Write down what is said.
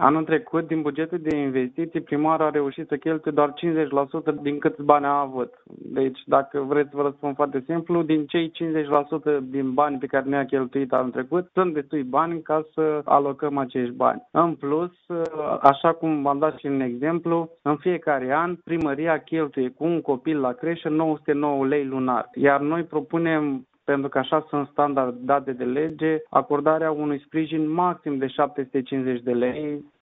Anul trecut, din bugetul de investiții, primarul a reușit să cheltuie doar 50% din câți bani a avut. Deci, dacă vreți să vă răspund foarte simplu, din cei 50% din bani pe care ne-a cheltuit anul trecut, sunt destui bani ca să alocăm acești bani. În plus, așa cum v-am dat și în exemplu, în fiecare an, primăria cheltuie cu un copil la creșă 909 lei lunar. Iar noi propunem, pentru că așa sunt standard date de lege, acordarea unui sprijin maxim de 750 de lei